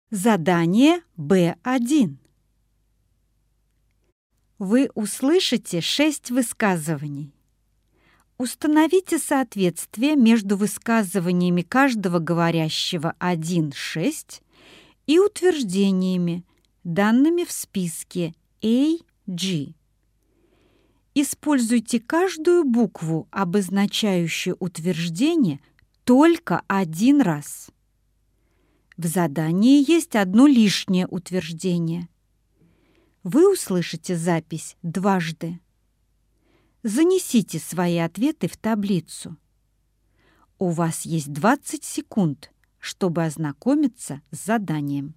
Задание Б1. Вы услышите 6 высказываний. Установите соответствие между высказываниями каждого говорящего 1-6 и утверждениями, данными в списке A, G. Используйте каждую букву, обозначающую утверждение, только один раз. В задании есть одно лишнее утверждение. Вы услышите запись дважды. Занесите свои ответы в таблицу. У вас есть 20 секунд, чтобы ознакомиться с заданием.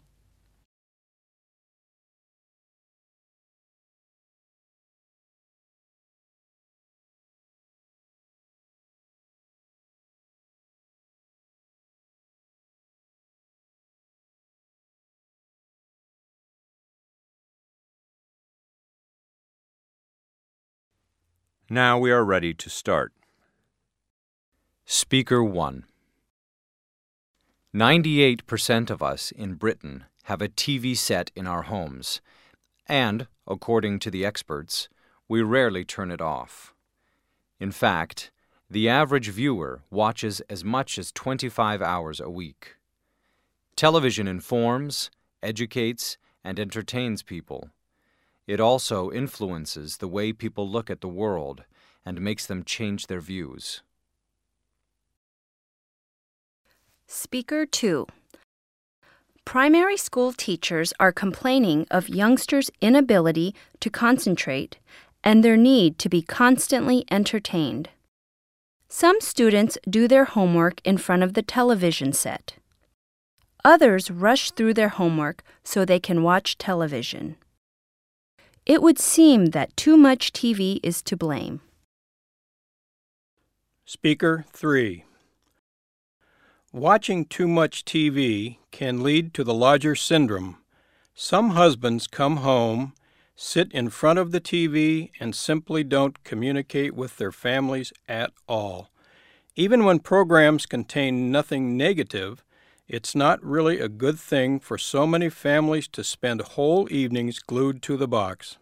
Now we are ready to start. Speaker 1. 98% of us in Britain have a TV set in our homes, and, according to the experts, we rarely turn it off. In fact, the average viewer watches as much as 25 hours a week. Television informs, educates, and entertains people. It also influences the way people look at the world and makes them change their views. Speaker 2. Primary school teachers are complaining of youngsters' inability to concentrate and their need to be constantly entertained. Some students do their homework in front of the television set. Others rush through their homework so they can watch television. It would seem that too much TV is to blame. Speaker 3. Watching too much TV can lead to the lodger syndrome. Some husbands come home, sit in front of the TV, and simply don't communicate with their families at all. Even when programs contain nothing negative, it's not really a good thing for so many families to spend whole evenings glued to the box.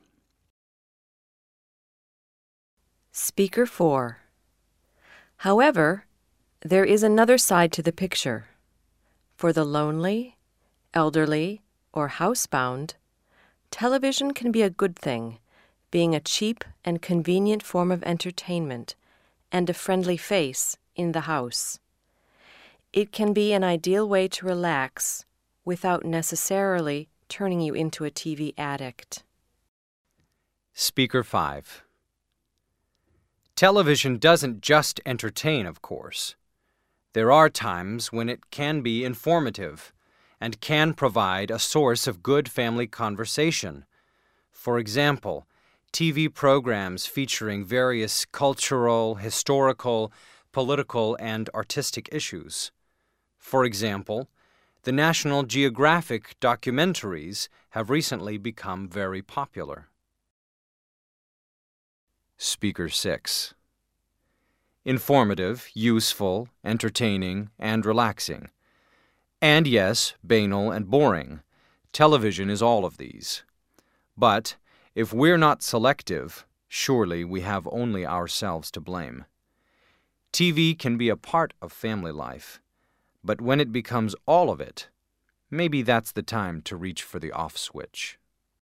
Speaker 4. However, there is another side to the picture. For the lonely, elderly, or housebound, television can be a good thing, being a cheap and convenient form of entertainment and a friendly face in the house. It can be an ideal way to relax without necessarily turning you into a TV addict. Speaker 5. Television doesn't just entertain, of course. There are times when it can be informative and can provide a source of good family conversation. For example, TV programs featuring various cultural, historical, political, and artistic issues. For example, the National Geographic documentaries have recently become very popular. Speaker 6. Informative, useful, entertaining, and relaxing. And yes, banal and boring. Television is all of these. But if we're not selective, surely we have only ourselves to blame. TV can be a part of family life, but when it becomes all of it, maybe that's the time to reach for the off switch.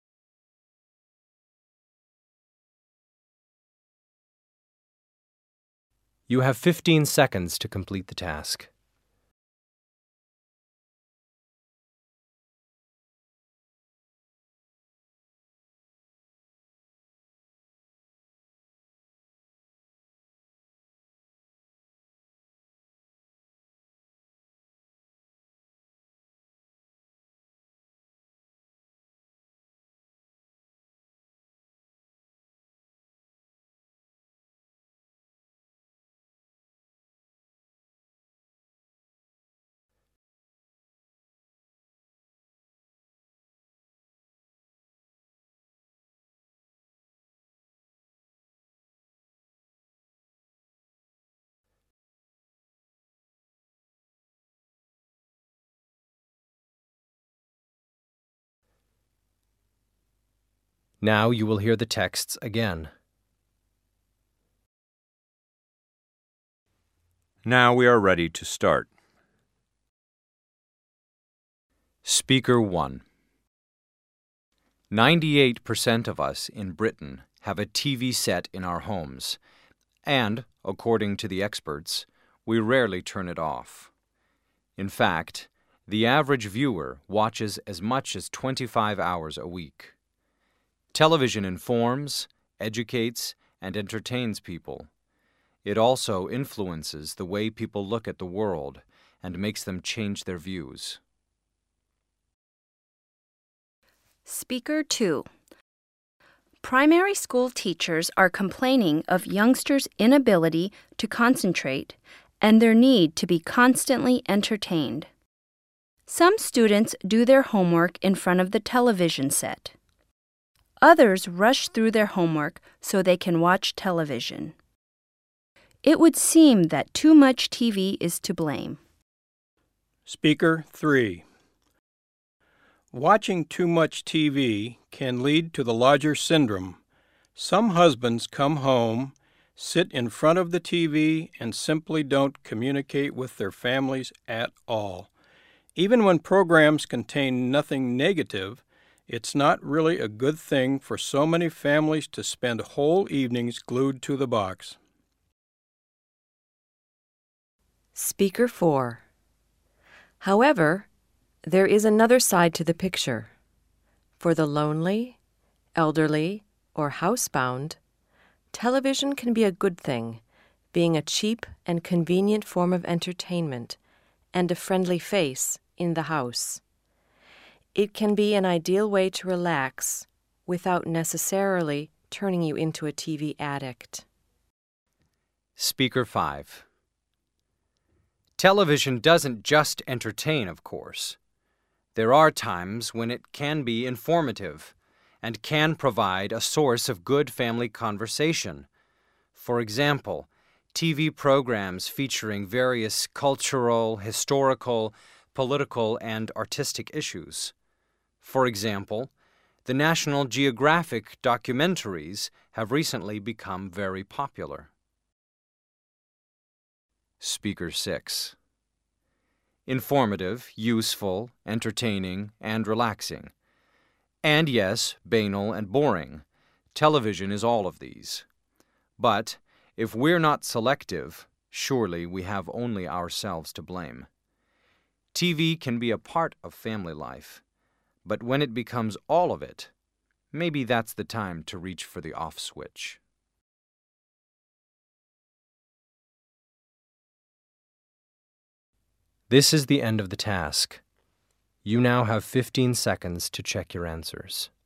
You have 15 seconds to complete the task. Now you will hear the texts again. Now we are ready to start. Speaker 1. 98% of us in Britain have a TV set in our homes, and, according to the experts, we rarely turn it off. In fact, the average viewer watches as much as 25 hours a week. Television informs, educates, and entertains people. It also influences the way people look at the world and makes them change their views. Speaker 2. Primary school teachers are complaining of youngsters' inability to concentrate and their need to be constantly entertained. Some students do their homework in front of the television set. Others rush through their homework so they can watch television. It would seem that too much TV is to blame. Speaker 3. Watching too much TV can lead to the lodger syndrome. Some husbands come home, sit in front of the TV, and simply don't communicate with their families at all. Even when programs contain nothing negative, it's not really a good thing for so many families to spend whole evenings glued to the box. Speaker 4. However, there is another side to the picture. For the lonely, elderly, or housebound, television can be a good thing, being a cheap and convenient form of entertainment and a friendly face in the house. It can be an ideal way to relax without necessarily turning you into a TV addict. Speaker 5. Television doesn't just entertain, of course. There are times when it can be informative and can provide a source of good family conversation. For example, TV programs featuring various cultural, historical, political, and artistic issues. For example, the National Geographic documentaries have recently become very popular. Speaker 6. Informative, useful, entertaining, and relaxing. And yes, banal and boring. Television is all of these. But if we're not selective, surely we have only ourselves to blame. TV can be a part of family life, but when it becomes all of it, maybe that's the time to reach for the off switch. This is the end of the task. You now have 15 seconds to check your answers.